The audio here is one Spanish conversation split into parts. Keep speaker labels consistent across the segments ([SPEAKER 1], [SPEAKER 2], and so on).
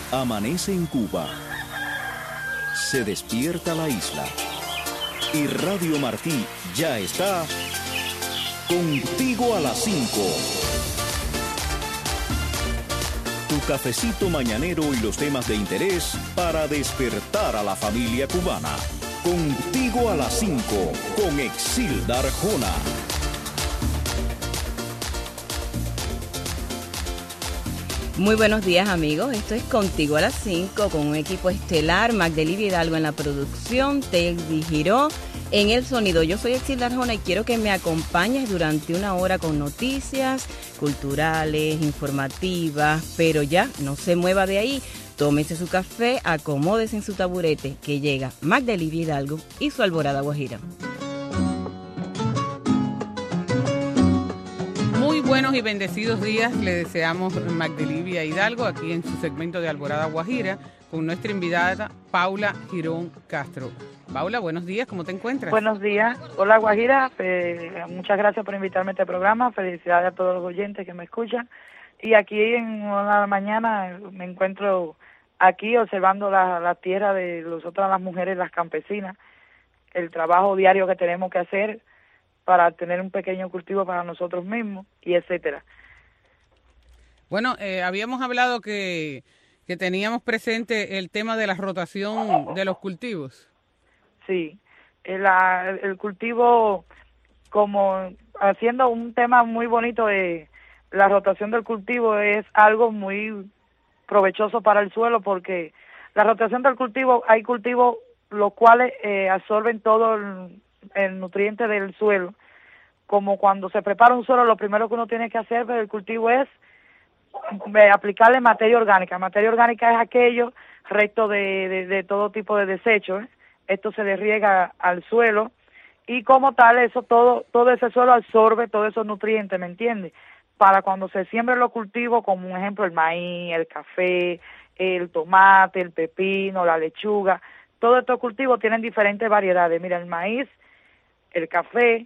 [SPEAKER 1] Amanece en Cuba. Se despierta la isla. Y Radio Martí ya está contigo a las 5. Tu cafecito mañanero y los temas de interés para despertar a la familia cubana. Contigo a las 5 con Exilda Arjona.
[SPEAKER 2] Muy buenos días, amigos. Esto es Contigo a las 5 con un equipo estelar, Magdelivia Hidalgo en la producción, Teddy Giró en el sonido. Yo soy Exilda Arjona y quiero que me acompañes durante una hora con noticias culturales, informativas, pero ya no se mueva de ahí. Tómese su café, acomódese en su taburete, que llega Magdelivia Hidalgo y su Alborada Guajira.
[SPEAKER 3] Muy buenos y bendecidos días le deseamos Magdelivia Hidalgo aquí en su segmento de Alborada Guajira con nuestra invitada Paula Girón Castro. Paula, buenos días, ¿cómo te encuentras?
[SPEAKER 4] Buenos días, hola Guajira, muchas gracias por invitarme a este programa, felicidades a todos los oyentes que me escuchan y aquí en la mañana me encuentro aquí observando la tierra de nosotras las mujeres, las campesinas, el trabajo diario que tenemos que hacer para tener un pequeño cultivo para nosotros mismos, y etcétera.
[SPEAKER 3] Bueno, habíamos hablado que teníamos presente el tema de la rotación de los cultivos.
[SPEAKER 4] Sí, el cultivo, como haciendo un tema muy bonito de la rotación del cultivo, es algo muy provechoso para el suelo, porque la rotación del cultivo, hay cultivos los cuales absorben todo el nutriente del suelo. Como cuando se prepara un suelo, lo primero que uno tiene que hacer del cultivo es aplicarle materia orgánica. Materia orgánica es aquello resto de todo tipo de desechos. Esto se le riega al suelo y como tal, eso todo ese suelo absorbe todos esos nutrientes, ¿me entiendes? Para cuando se siembren los cultivos, como un ejemplo el maíz, el café, el tomate, el pepino, la lechuga, todos estos cultivos tienen diferentes variedades. Mira, el maíz, el café,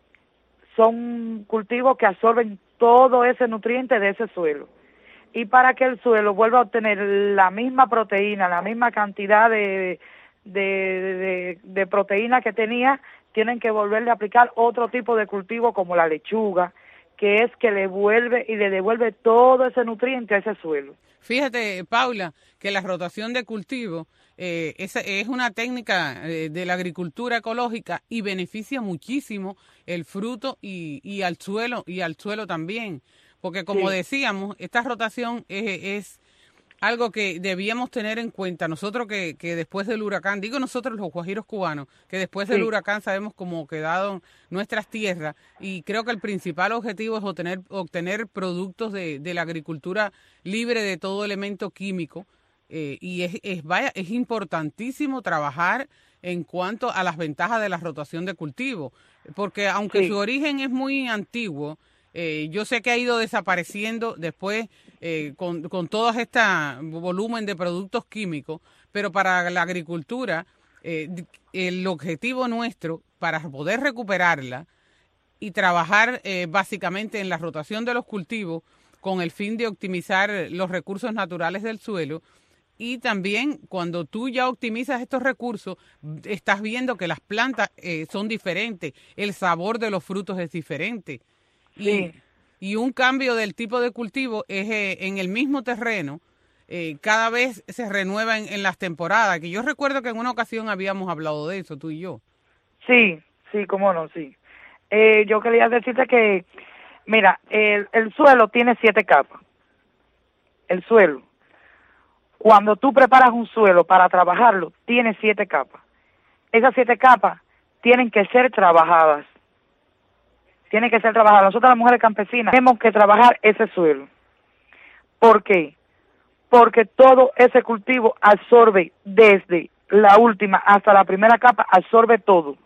[SPEAKER 4] son cultivos que absorben todo ese nutriente de ese suelo. Y para que el suelo vuelva a obtener la misma proteína, la misma cantidad de proteína que tenía, tienen que volverle a aplicar otro tipo de cultivo como la lechuga, que es que le devuelve todo ese nutriente a ese suelo.
[SPEAKER 3] Fíjate, Paula, que la rotación de cultivo es una técnica de la agricultura ecológica y beneficia muchísimo el fruto y al suelo también, porque como decíamos, esta rotación es algo que debíamos tener en cuenta nosotros que después del huracán, digo nosotros los guajiros cubanos, que después del huracán sabemos cómo quedaron nuestras tierras y creo que el principal objetivo es obtener productos de la agricultura libre de todo elemento químico y es importantísimo trabajar en cuanto a las ventajas de la rotación de cultivo, porque aunque su origen es muy antiguo, yo sé que ha ido desapareciendo después con todo este volumen de productos químicos, pero para la agricultura el objetivo nuestro para poder recuperarla y trabajar básicamente en la rotación de los cultivos con el fin de optimizar los recursos naturales del suelo. Y también cuando tú ya optimizas estos recursos, estás viendo que las plantas son diferentes, el sabor de los frutos es diferente.
[SPEAKER 4] Sí.
[SPEAKER 3] Y un cambio del tipo de cultivo es en el mismo terreno, cada vez se renueva en las temporadas, que yo recuerdo que en una ocasión habíamos hablado de eso, tú y yo.
[SPEAKER 4] Sí, cómo no, sí. Yo quería decirte que, mira, el suelo tiene 7 capas. El suelo. Cuando tú preparas un suelo para trabajarlo, tiene 7 capas. Esas 7 capas tienen que ser trabajadas. Tienen que ser trabajadas. Nosotras las mujeres campesinas tenemos que trabajar ese suelo. ¿Por qué? Porque todo ese cultivo absorbe desde la última hasta la primera capa, absorbe todo.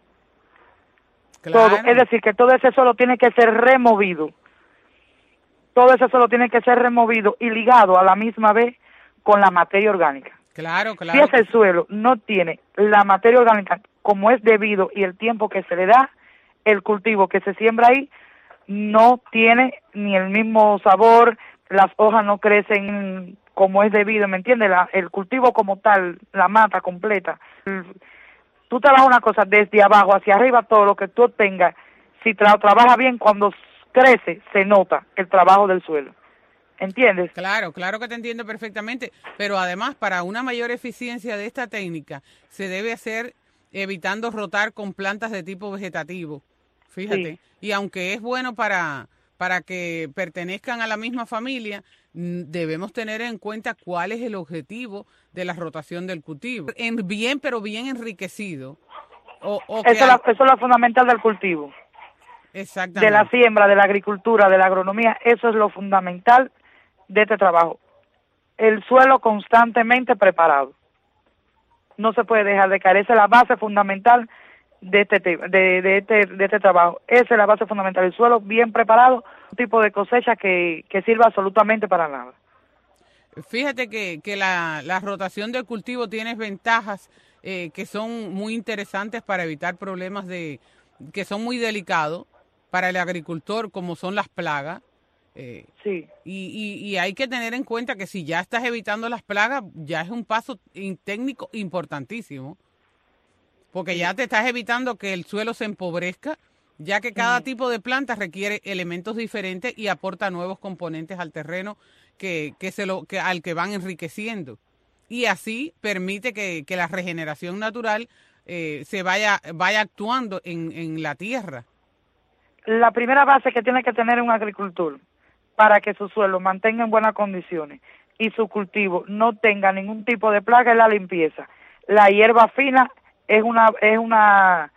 [SPEAKER 3] Claro.
[SPEAKER 4] Todo. Es decir, que todo ese suelo tiene que ser removido. Todo ese suelo tiene que ser removido y ligado a la misma vez con la materia orgánica.
[SPEAKER 3] Claro.
[SPEAKER 4] Si ese suelo no tiene la materia orgánica como es debido y el tiempo que se le da, el cultivo que se siembra ahí no tiene ni el mismo sabor, las hojas no crecen como es debido, ¿me entiendes? El cultivo como tal, la mata completa. Tú trabajas una cosa desde abajo hacia arriba, todo lo que tú obtengas, si trabajas bien, cuando crece, se nota el trabajo del suelo. ¿Entiendes?
[SPEAKER 3] Claro, claro que te entiendo perfectamente, pero además para una mayor eficiencia de esta técnica se debe hacer evitando rotar con plantas de tipo vegetativo, fíjate,
[SPEAKER 4] Sí.
[SPEAKER 3] Y aunque es bueno para que pertenezcan a la misma familia, debemos tener en cuenta cuál es el objetivo de la rotación del cultivo, pero bien enriquecido.
[SPEAKER 4] Eso es lo fundamental del cultivo,
[SPEAKER 3] Exactamente.
[SPEAKER 4] de la siembra, de la agricultura, de la agronomía, eso es lo fundamental de este trabajo. El suelo constantemente preparado. No se puede dejar de caer. Esa es la base fundamental de este trabajo. Esa es la base fundamental. El suelo bien preparado, un tipo de cosecha que sirva absolutamente para nada.
[SPEAKER 3] Fíjate que la rotación del cultivo tiene ventajas que son muy interesantes para evitar problemas que son muy delicados para el agricultor, como son las plagas.
[SPEAKER 4] Sí.
[SPEAKER 3] Y hay que tener en cuenta que si ya estás evitando las plagas, ya es un paso técnico importantísimo, porque ya te estás evitando que el suelo se empobrezca, ya que cada tipo de planta requiere elementos diferentes y aporta nuevos componentes al terreno al que van enriqueciendo. Y así permite que la regeneración natural se vaya actuando en la tierra.
[SPEAKER 4] La primera base que tiene que tener un agricultor para que su suelo mantenga en buenas condiciones y su cultivo no tenga ningún tipo de plaga es la limpieza. La hierba fina es una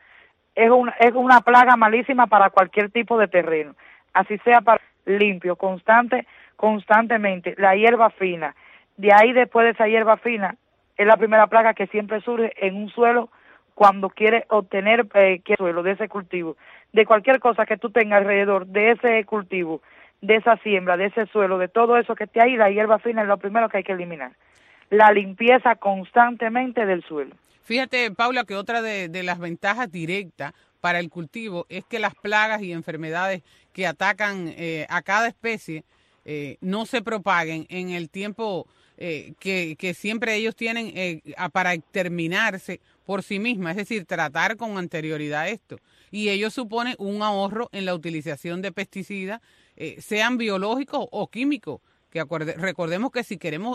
[SPEAKER 4] plaga malísima para cualquier tipo de terreno, así sea para limpio, constantemente. La hierba fina, de ahí después de esa hierba fina, es la primera plaga que siempre surge en un suelo cuando quiere obtener suelo de ese cultivo, de cualquier cosa que tú tengas alrededor de ese cultivo, de esa siembra, de ese suelo, de todo eso que esté ahí, la hierba fina es lo primero que hay que eliminar. La limpieza constantemente del suelo.
[SPEAKER 3] Fíjate, Paula, que otra de las ventajas directas para el cultivo es que las plagas y enfermedades que atacan a cada especie no se propaguen en el tiempo que siempre ellos tienen para exterminarse por sí mismas, es decir, tratar con anterioridad esto. Y ello supone un ahorro en la utilización de pesticidas, sean biológicos o químicos, que recordemos que si queremos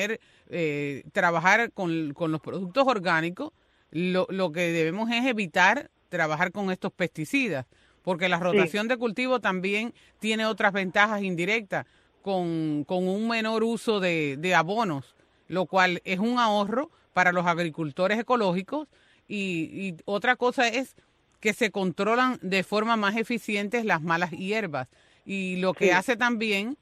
[SPEAKER 3] trabajar con los productos orgánicos, lo que debemos es evitar trabajar con estos pesticidas, porque la rotación de cultivo también tiene otras ventajas indirectas, con un menor uso de abonos, lo cual es un ahorro para los agricultores ecológicos, y otra cosa es que se controlan de forma más eficiente las malas hierbas, y lo que hace también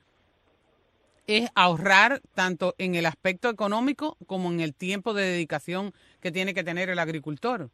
[SPEAKER 3] es ahorrar tanto en el aspecto económico como en el tiempo de dedicación que tiene que tener el agricultor.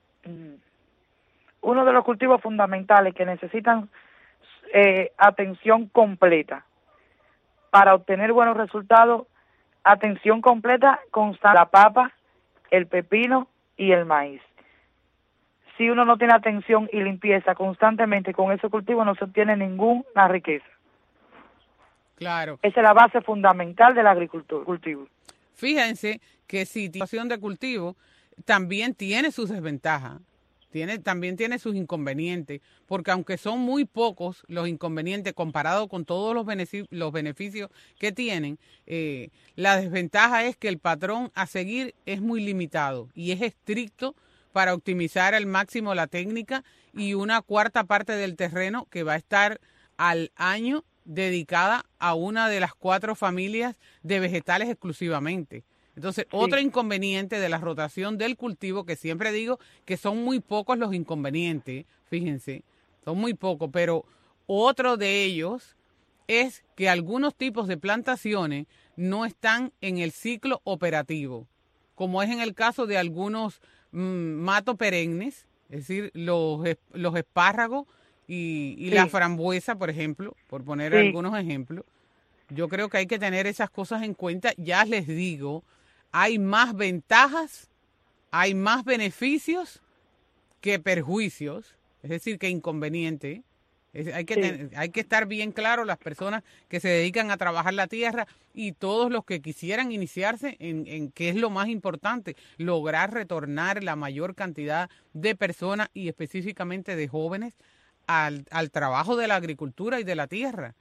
[SPEAKER 4] Uno de los cultivos fundamentales que necesitan atención completa para obtener buenos resultados, atención completa constante, la papa, el pepino y el maíz. Si uno no tiene atención y limpieza constantemente con ese cultivo, no se obtiene ninguna riqueza.
[SPEAKER 3] Claro.
[SPEAKER 4] Esa es la base fundamental del agricultor, cultivo.
[SPEAKER 3] Fíjense que si situación de cultivo también tiene sus desventajas, también tiene sus inconvenientes, porque aunque son muy pocos los inconvenientes comparados con todos los beneficios que tienen, la desventaja es que el patrón a seguir es muy limitado y es estricto para optimizar al máximo la técnica, y una cuarta parte del terreno que va a estar al año dedicada a una de las 4 familias de vegetales exclusivamente. Entonces, otro inconveniente de la rotación del cultivo, que siempre digo que son muy pocos los inconvenientes, fíjense, son muy pocos, pero otro de ellos es que algunos tipos de plantaciones no están en el ciclo operativo, como es en el caso de algunos matos perennes, es decir, los espárragos y la frambuesa, por ejemplo, por poner algunos ejemplos. Yo creo que hay que tener esas cosas en cuenta. Ya les digo, hay más ventajas, hay más beneficios que perjuicios, es decir, que inconvenientes Hay que
[SPEAKER 4] Sí.
[SPEAKER 3] hay que estar bien claro las personas que se dedican a trabajar la tierra y todos los que quisieran iniciarse en qué es lo más importante, lograr retornar la mayor cantidad de personas y específicamente de jóvenes al trabajo de la agricultura y de la tierra.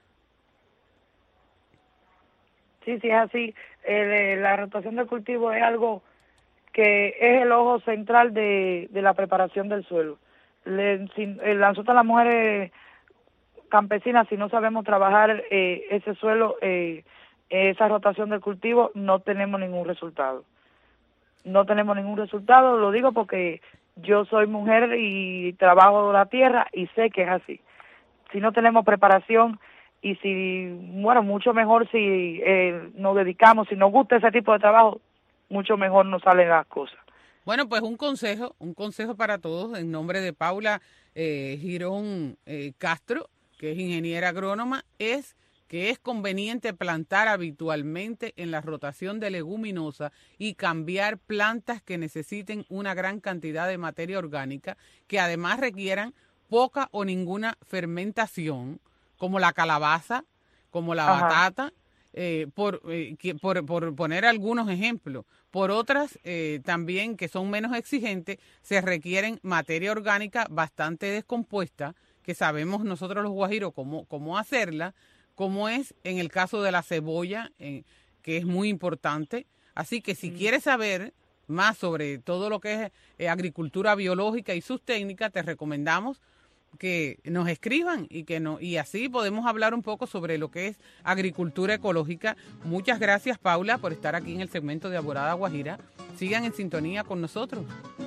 [SPEAKER 4] Sí, sí, es así. La rotación del cultivo es algo que es el ojo central de la preparación del suelo. Nosotras las mujeres campesinas, si no sabemos trabajar ese suelo, esa rotación del cultivo, no tenemos ningún resultado. No tenemos ningún resultado, lo digo porque yo soy mujer y trabajo la tierra y sé que es así. Si no tenemos preparación y si, bueno, mucho mejor si nos dedicamos, si nos gusta ese tipo de trabajo, mucho mejor nos salen las cosas.
[SPEAKER 3] Bueno, pues un consejo para todos en nombre de Paula Girón Castro, que es ingeniera agrónoma, es que es conveniente plantar habitualmente en la rotación de leguminosa y cambiar plantas que necesiten una gran cantidad de materia orgánica, que además requieran poca o ninguna fermentación, como la calabaza, como la
[SPEAKER 4] Ajá.
[SPEAKER 3] batata, por poner algunos ejemplos. Por otras, también que son menos exigentes, se requieren materia orgánica bastante descompuesta, que sabemos nosotros los guajiros cómo hacerla, como es en el caso de la cebolla, que es muy importante. Así que si quieres saber más sobre todo lo que es agricultura biológica y sus técnicas, te recomendamos que nos escriban y así podemos hablar un poco sobre lo que es agricultura ecológica. Muchas gracias, Paula, por estar aquí en el segmento de Alborada Guajira. Sigan en sintonía con nosotros.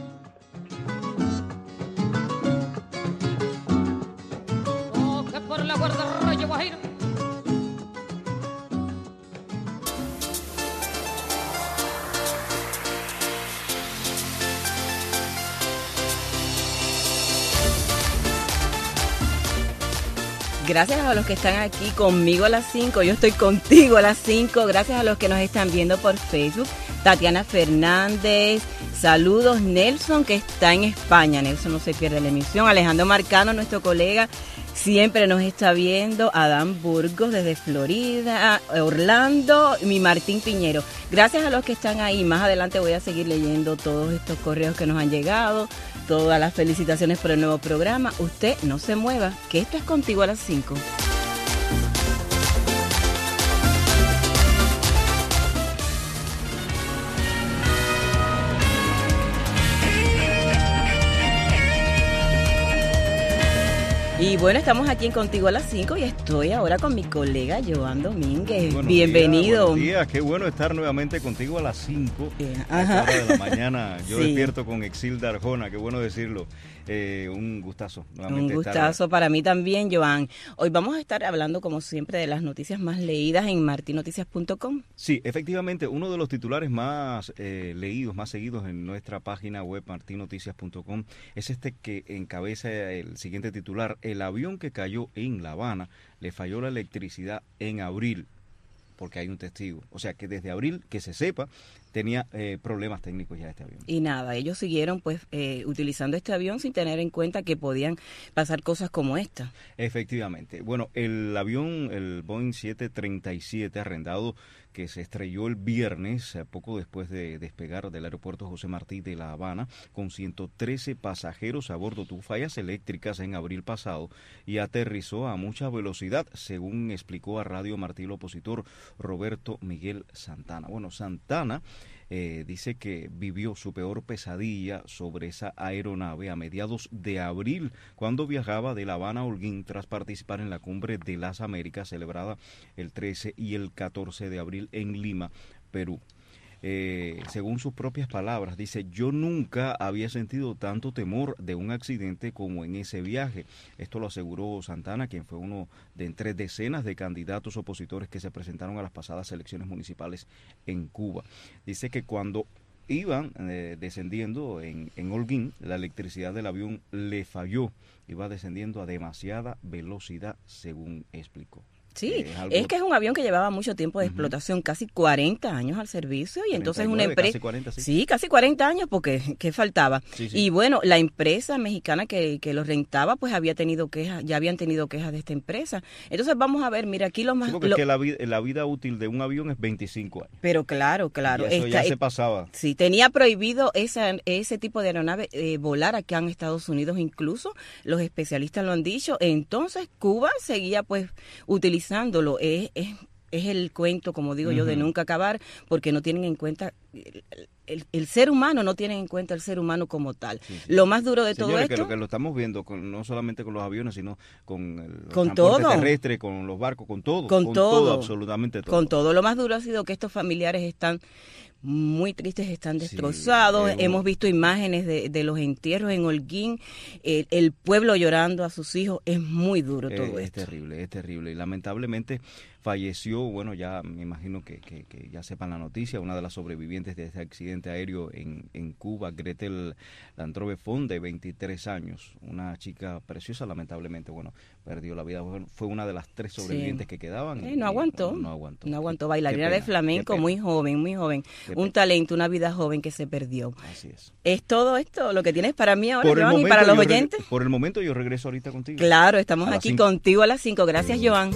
[SPEAKER 5] Que por la guarda Rayo Guajiro.
[SPEAKER 2] Gracias a los que están aquí conmigo a las 5, yo estoy contigo a las 5, gracias a los que nos están viendo por Facebook, Tatiana Fernández, saludos Nelson que está en España, Nelson no se pierde la emisión, Alejandro Marcano, nuestro colega, siempre nos está viendo, Adán Burgos desde Florida, Orlando, mi Martín Piñero, gracias a los que están ahí, más adelante voy a seguir leyendo todos estos correos que nos han llegado, todas las felicitaciones por el nuevo programa. Usted no se mueva, que esto es Contigo a las 5. Y bueno, estamos aquí en Contigo a las 5 y estoy ahora con mi colega Joan Domínguez. Bienvenido.
[SPEAKER 6] Buenos días, qué bueno estar nuevamente contigo a las 5 a esta hora de la mañana. Yo despierto con Exilda Arjona, qué bueno decirlo. Un gustazo.
[SPEAKER 2] Un gustazo para mí también, Joan. Hoy vamos a estar hablando, como siempre, de las noticias más leídas en martinoticias.com.
[SPEAKER 6] Sí, efectivamente, uno de los titulares más leídos, más seguidos en nuestra página web martinoticias.com es este que encabeza el siguiente titular. El avión que cayó en La Habana le falló la electricidad en abril, porque hay un testigo. O sea que desde abril, que se sepa, tenía problemas técnicos ya este avión. Y
[SPEAKER 2] nada, ellos siguieron pues utilizando este avión sin tener en cuenta que podían pasar cosas como esta.
[SPEAKER 6] Efectivamente. Bueno, el avión, el Boeing 737 arrendado, que se estrelló el viernes, poco después de despegar del aeropuerto José Martí de La Habana, con 113 pasajeros a bordo, tuvo fallas eléctricas en abril pasado y aterrizó a mucha velocidad, según explicó a Radio Martí el opositor Roberto Miguel Santana. Bueno, Santana dice que vivió su peor pesadilla sobre esa aeronave a mediados de abril, cuando viajaba de La Habana a Holguín tras participar en la Cumbre de las Américas celebrada el 13 y el 14 de abril en Lima, Perú. Según sus propias palabras, dice: yo nunca había sentido tanto temor de un accidente como en ese viaje. Esto lo aseguró Santana, quien fue uno de entre decenas de candidatos opositores que se presentaron a las pasadas elecciones municipales en Cuba. Dice que cuando iban descendiendo en Holguín, la electricidad del avión le falló, iba descendiendo a demasiada velocidad, según explicó.
[SPEAKER 2] Sí, es que es un avión que llevaba mucho tiempo de explotación, casi 40 años al servicio, y entonces una empresa...
[SPEAKER 6] Casi 40, sí.
[SPEAKER 2] Sí, casi 40 años, porque ¿qué faltaba?
[SPEAKER 6] Sí, sí.
[SPEAKER 2] Y bueno, la empresa mexicana que lo rentaba, pues habían tenido quejas de esta empresa. Entonces vamos a ver, mira, aquí lo más...
[SPEAKER 6] Sí, porque es que la vida útil de un avión es 25 años.
[SPEAKER 2] Pero claro.
[SPEAKER 6] Y eso ya se pasaba.
[SPEAKER 2] Sí, tenía prohibido ese tipo de aeronave volar acá en Estados Unidos, incluso los especialistas lo han dicho. Entonces Cuba seguía pues utilizándolo. Es el cuento, como digo yo, de nunca acabar, porque no tienen en cuenta el ser humano, no tienen en cuenta el ser humano como tal. Sí. Lo más duro de todo esto...
[SPEAKER 6] que lo estamos viendo, no solamente con los aviones, sino con el
[SPEAKER 2] transporte
[SPEAKER 6] todo terrestre, con los barcos, con todo, absolutamente todo.
[SPEAKER 2] Con todo. Lo más duro ha sido que estos familiares están muy tristes, están destrozados. Hemos visto imágenes de los entierros en Holguín, el pueblo llorando a sus hijos. Es muy duro todo esto.
[SPEAKER 6] Es terrible. Y lamentablemente falleció, bueno, ya me imagino que ya sepan la noticia, una de las sobrevivientes de este accidente aéreo en Cuba, Gretel Landrove Font, de 23 años. Una chica preciosa, lamentablemente, bueno, perdió la vida. Fue una de las 3 sobrevivientes que quedaban.
[SPEAKER 2] No aguantó.
[SPEAKER 6] No aguantó.
[SPEAKER 2] Bailarina de flamenco, muy joven. Un talento, una vida joven que se perdió.
[SPEAKER 6] Así es.
[SPEAKER 2] ¿Es todo esto lo que tienes para mí ahora, Joan, y para los oyentes?
[SPEAKER 6] Por el momento yo regreso ahorita contigo.
[SPEAKER 2] Claro, estamos aquí contigo a las 5. Gracias, Joan.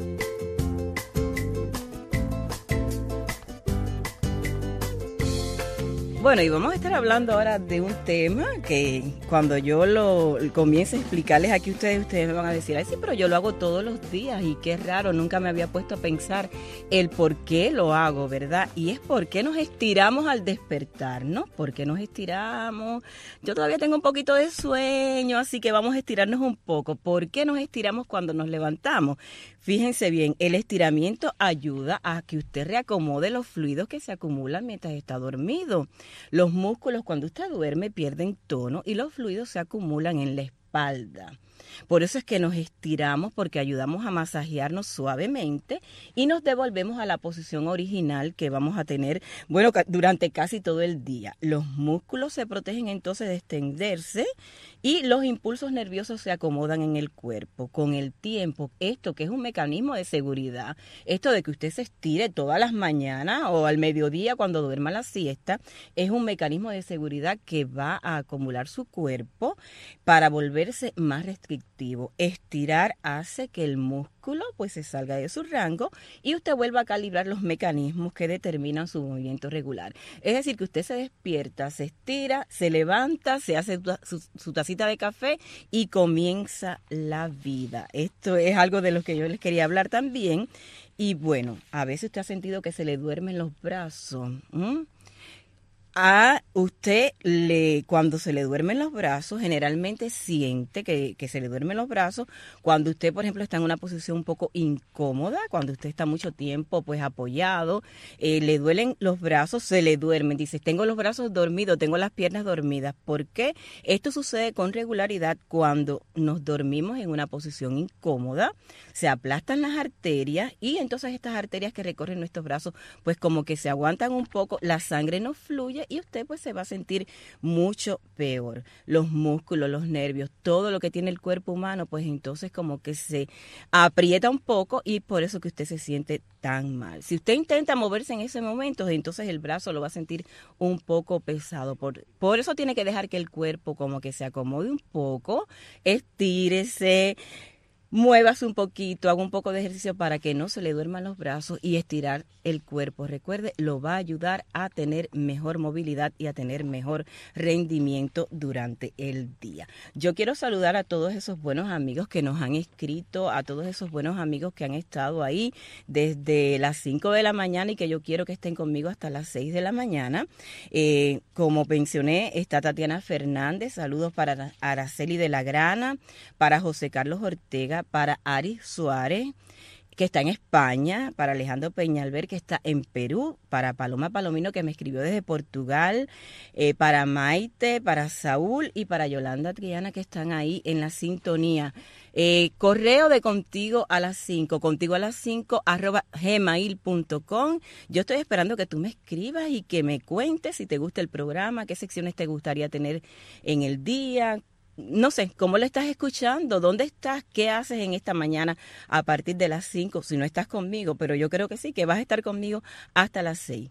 [SPEAKER 2] Bueno, y vamos a estar hablando ahora de un tema que cuando yo lo comience a explicarles aquí a ustedes me van a decir, ay sí, pero yo lo hago todos los días y qué raro, nunca me había puesto a pensar el por qué lo hago, ¿verdad? Y es por qué nos estiramos al despertar, ¿no? ¿Por qué nos estiramos? Yo todavía tengo un poquito de sueño, así que vamos a estirarnos un poco. ¿Por qué nos estiramos cuando nos levantamos? Fíjense bien, el estiramiento ayuda a que usted reacomode los fluidos que se acumulan mientras está dormido. Los músculos cuando usted duerme pierden tono y los fluidos se acumulan en la espalda. Por eso es que nos estiramos, porque ayudamos a masajearnos suavemente y nos devolvemos a la posición original que vamos a tener, bueno, durante casi todo el día. Los músculos se protegen entonces de extenderse y los impulsos nerviosos se acomodan en el cuerpo. Con el tiempo, esto que es un mecanismo de seguridad, esto de que usted se estire todas las mañanas o al mediodía cuando duerma la siesta, es un mecanismo de seguridad que va a acumular su cuerpo para volverse más restrictivo. Estirar hace que el músculo pues se salga de su rango y usted vuelva a calibrar los mecanismos que determinan su movimiento regular. Es decir, que usted se despierta, se estira, se levanta, se hace su tacita de café y comienza la vida. Esto es algo de lo que yo les quería hablar también. Y bueno, a veces usted ha sentido que se le duermen los brazos. A usted, cuando se le duermen los brazos, generalmente siente que se le duermen los brazos cuando usted, por ejemplo, está en una posición un poco incómoda, cuando usted está mucho tiempo pues apoyado, le duelen los brazos, se le duermen. Dice, tengo los brazos dormidos, tengo las piernas dormidas. ¿Por qué? Esto sucede con regularidad cuando nos dormimos en una posición incómoda, se aplastan las arterias y entonces estas arterias que recorren nuestros brazos pues como que se aguantan un poco, la sangre no fluye y usted pues se va a sentir mucho peor. Los músculos, los nervios, todo lo que tiene el cuerpo humano, pues entonces como que se aprieta un poco y por eso que usted se siente tan mal. Si usted intenta moverse en ese momento, entonces el brazo lo va a sentir un poco pesado. Por eso tiene que dejar que el cuerpo como que se acomode un poco, estírese, muévase un poquito, haga un poco de ejercicio para que no se le duerman los brazos y estirar el cuerpo. Recuerde, lo va a ayudar a tener mejor movilidad y a tener mejor rendimiento durante el día. Yo quiero saludar a todos esos buenos amigos que nos han escrito, a todos esos buenos amigos que han estado ahí desde las 5 de la mañana y que yo quiero que estén conmigo hasta las 6 de la mañana. Como mencioné, está Tatiana Fernández, saludos para Araceli de la Grana, para José Carlos Ortega, para Ari Suárez, que está en España, para Alejandro Peñalver, que está en Perú, para Paloma Palomino, que me escribió desde Portugal, para Maite, para Saúl y para Yolanda Triana, que están ahí en la sintonía. Correo de contigo a las 5 @gmail.com. Yo estoy esperando que tú me escribas y que me cuentes si te gusta el programa, qué secciones te gustaría tener en el día, no sé, ¿cómo lo estás escuchando? ¿Dónde estás? ¿Qué haces en esta mañana a partir de las 5? Si no estás conmigo, pero yo creo que sí, que vas a estar conmigo hasta las 6.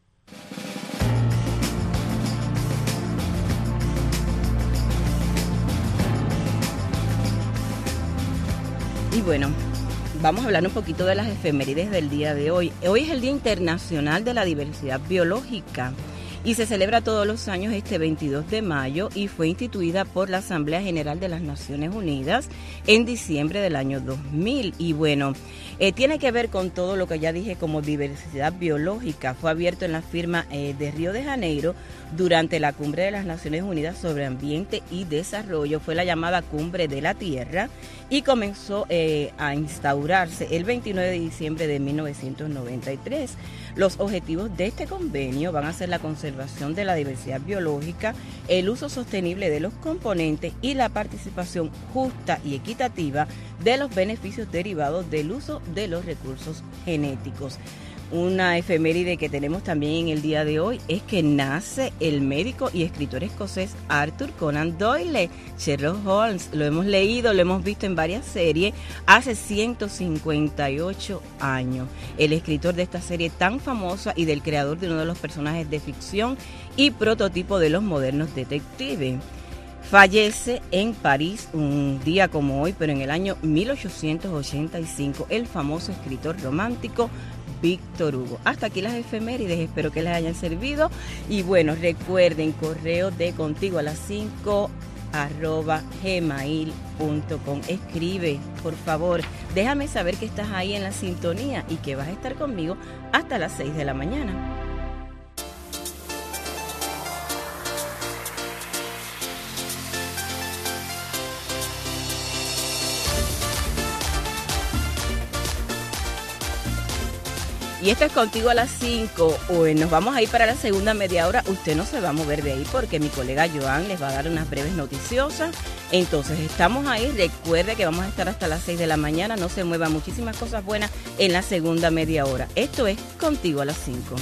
[SPEAKER 2] Y bueno, vamos a hablar un poquito de las efemérides del día de hoy. Hoy es el Día Internacional de la Diversidad Biológica y se celebra todos los años este 22 de mayo y fue instituida por la Asamblea General de las Naciones Unidas en diciembre del año 2000. Y bueno, tiene que ver con todo lo que ya dije como diversidad biológica. Fue abierto en la firma de Río de Janeiro durante la Cumbre de las Naciones Unidas sobre Ambiente y Desarrollo. Fue la llamada Cumbre de la Tierra y comenzó a instaurarse el 29 de diciembre de 1993. Los objetivos de este convenio van a ser la conservación de la diversidad biológica, el uso sostenible de los componentes y la participación justa y equitativa de los beneficios derivados del uso de los recursos genéticos. Una efeméride que tenemos también en el día de hoy es que nace el médico y escritor escocés Arthur Conan Doyle. Sherlock Holmes, lo hemos leído, lo hemos visto en varias series, hace 158 años. El escritor de esta serie tan famosa y del creador de uno de los personajes de ficción y prototipo de los modernos detectives. Fallece en París un día como hoy, pero en el año 1885, el famoso escritor romántico Víctor Hugo. Hasta aquí las efemérides, espero que les hayan servido. Y bueno, recuerden, correo de contigo a las 5 @gmail.com. Escribe, por favor, déjame saber que estás ahí en la sintonía y que vas a estar conmigo hasta las 6 de la mañana. Y esto es contigo a las 5. Nos vamos a ir para la segunda media hora. Usted no se va a mover de ahí porque mi colega Joan les va a dar unas breves noticiosas. Entonces estamos ahí. Recuerde que vamos a estar hasta las 6 de la mañana. No se mueva, muchísimas cosas buenas en la segunda media hora. Esto es contigo a las 5.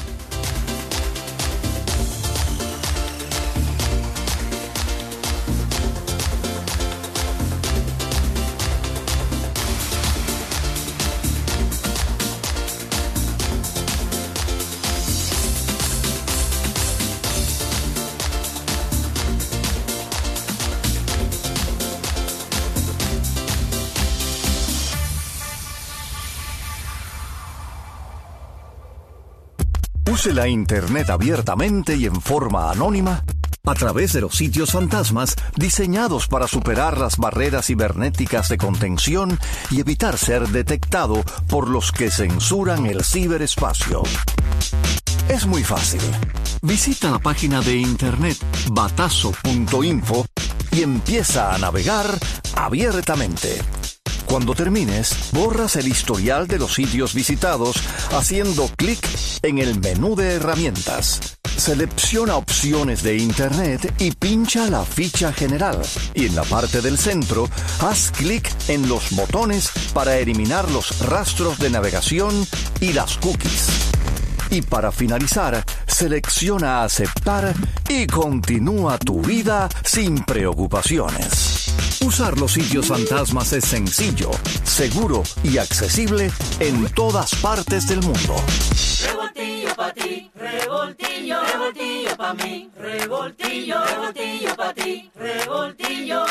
[SPEAKER 7] Use la Internet abiertamente y en forma anónima a través de los sitios fantasmas diseñados para superar las barreras cibernéticas de contención y evitar ser detectado por los que censuran el ciberespacio. Es muy fácil. Visita la página de internet batazo.info y empieza a navegar abiertamente. Cuando termines, borras el historial de los sitios visitados haciendo clic en el menú de herramientas. Selecciona opciones de Internet y pincha la ficha general. Y en la parte del centro, haz clic en los botones para eliminar los rastros de navegación y las cookies. Y para finalizar, selecciona aceptar y continúa tu vida sin preocupaciones. Usar los sitios fantasmas es sencillo, seguro y accesible en todas partes del mundo.
[SPEAKER 8] Revoltillo pa' ti, revoltillo, revoltillo pa' mí, revoltillo, revoltillo pa' ti, revoltillo,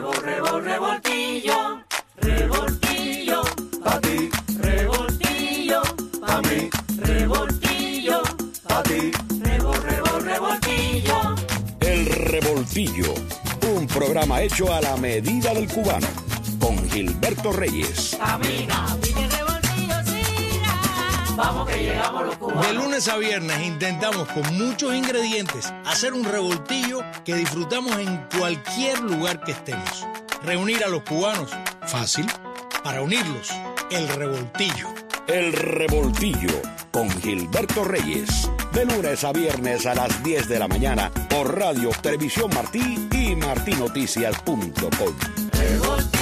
[SPEAKER 8] revoltillo, revoltillo pa' ti, revoltillo pa' mí, revoltillo pa' ti, revoltillo.
[SPEAKER 1] El Revoltillo, un programa hecho a la medida del cubano, con Gilberto Reyes.
[SPEAKER 8] Camina, pide revoltillo, siga. Vamos que llegamos los cubanos.
[SPEAKER 9] De lunes a viernes intentamos con muchos ingredientes hacer un revoltillo que disfrutamos en cualquier lugar que estemos. Reunir a los cubanos, fácil. Para unirlos, el revoltillo.
[SPEAKER 1] El Revoltillo, con Gilberto Reyes. De lunes a viernes a las 10 de la mañana por Radio Televisión Martí y martinoticias.com.
[SPEAKER 8] Revoltillo.